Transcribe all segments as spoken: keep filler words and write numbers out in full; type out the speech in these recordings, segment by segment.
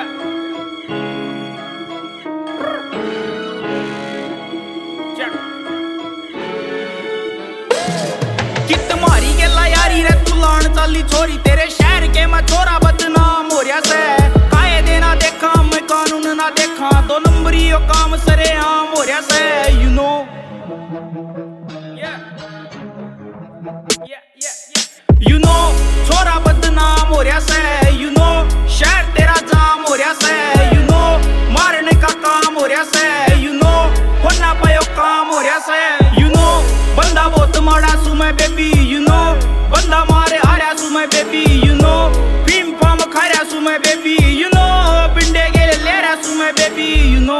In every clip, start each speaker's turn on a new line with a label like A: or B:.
A: कित मारी गेला यारी रे तू लान चाली छोरी, तेरे शहर के मैं छोरा बदनाम हो रहा से। कायदे ना देखा मैं कानून ना देखा, दो नंबरी यो काम सरे आम हो रहा से। यू नो यू नो छोरा बदनाम हो रहा से। यू नो शहर तेरा जाम हो रहा से। यू नो मारने का काम हो रहा से। यू नो होना पायो काम हो रहा से। यू नो बंदा बहुत माड़ा सु मैं बेबी। यू नो बंदा मारे आ रहा सु मैं बेबी। यू नो भीम फाम खा रहा सु मैं बेबी। यू नो पिंडे गेले ले रहा सु मैं बेबी। यू नो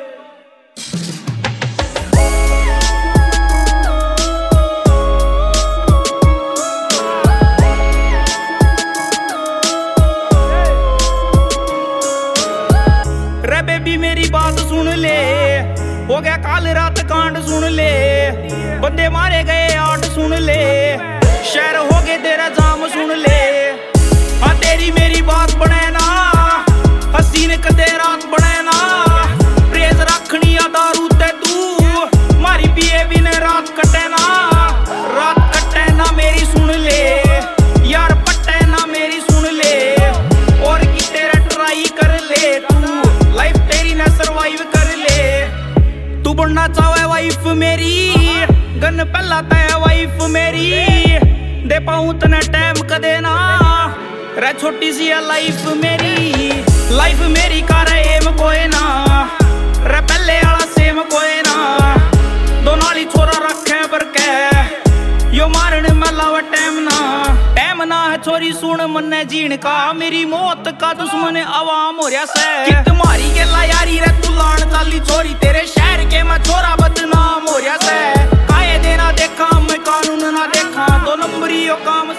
A: रे बेबी मेरी बात सुन ले, हो गया काल रात कांड सुन ले। बंदे मारे गए आठ सुन ले, शहर हो गए तेरा जाम सुन ले। हाँ तेरी मेरी बात बने ना, हसीन कदे रात बने ना। प्रेज रखनी आ दारू ते तू, मारी पिए भी ने रात कटे ना। रात कटे ना मेरी सुन ले, यार पट्टे ना मेरी सुन ले। और की तेरा ट्राई कर ले तू, लाइफ तेरी ना सरवाइव कर ले। तू बनना चाहे वाइफ मेरी, गन पहला तय वाइफ मेरी। दे पाऊं तने टाइम कदे ना, रे छोटी सी है लाइफ मेरी। लाइफ मेरी का रे एम कोई ना, रे पहले आला सेम कोई ना। दो नाली छोरा रखे बरके, यो मारने में लावा टाइम ना। टाइम ना है छोरी सुन मन्ने जीण का, मेरी मौत का दुश्मन आवाम हो रहा से। कित मारी गेला यारी रे तू लान चाली छोरी, तेरे शहर के मैं छोरा बदनाम हो रहा से। कायदे ना देखा मैं कानून ना देखा, दो नंबरी यो काम।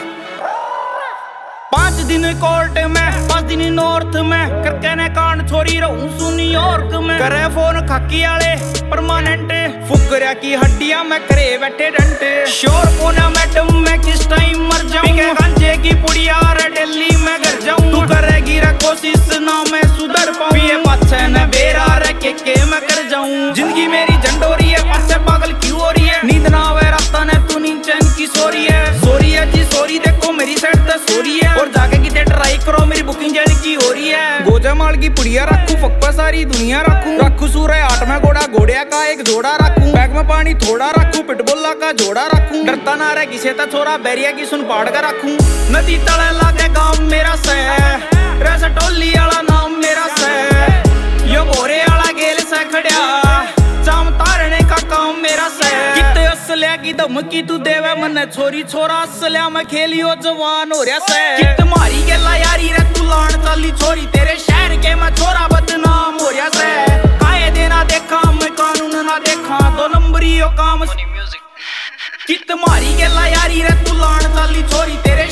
A: पांच दिन कोर्ट में पांच दिन नॉर्थ में, करके ने कान छोरी रहूं सु न्यूयॉर्क में। करे फोन खाकी आले परमानेंट, फुकरिया की हड्डियां में करे बैठे डंटे। श्योर कोना मैडम मैं किस टाइम मर जाऊं, गांजे की पुड़िया रे दिल्ली में घर जाऊं। तू करेगी रे कोशिश ना मैं सुधर पाऊं, पिए पाछे न बेरा रे के के मैं कर जाऊं। जिंदगी मेरी झंडोरी है, पाछे पागल क्यों हो रही है। नींद ना आवे रात ने तू नींद चैन की सोरी है। सोरी है जी सोरी, देखो मेरी साइड ते सोरी है। और जाके किते ट्राई करो मेरी बुकिंग जल्द की हो रही है। गोजामाल की पुड़िया रखूं, फक्का सारी दुनिया रखूं। रखूं सूर्य आठ में घोड़ा, घोड़िया का एक जोड़ा रखूं। बैग में पानी थोड़ा रखूं, पिटबुल्ला का जोड़ा रखूं। डरता ना रहे किसे ता छोरा, बैरिया की सुन पाड़ कर रखूं। नदी तले लागे गांव मेरा से, रस टोली आला नाम मेरा से। यो भोरे आला गेल से खड़िया, चाम तारने का काम मेरा से। किते असलिया की धमकी तू देवे मन्ने छोरी, छोरा असलिया में खेलियो जवान हो रहा से। कित मारी गेला यारी रे तू लान चाली छोरी, तेरे शहर के मैं छोरा बदनाम हो रहा से। कायदे ना देखा मैं कानून ना देखा, दो नंबरी यो काम। कित मारी गेला यारी रे तू लान चाली छोरी, तेरे